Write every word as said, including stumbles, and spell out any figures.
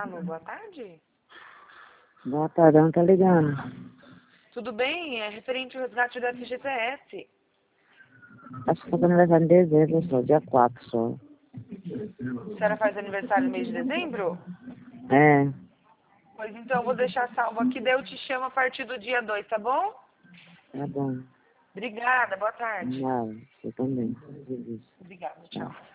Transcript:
Alô, boa tarde. Boa tarde, não tá ligando. Tudo bem? É referente ao resgate do F G T S. Acho que foi aniversário em dezembro só, dia quatro só. A senhora faz aniversário no mês de dezembro? É, Pois então, eu vou deixar salvo aqui, daí eu te chamo a partir do dia dois, tá bom? tá bom. Obrigada, boa tarde. Nada, você também. Obrigada, tchau.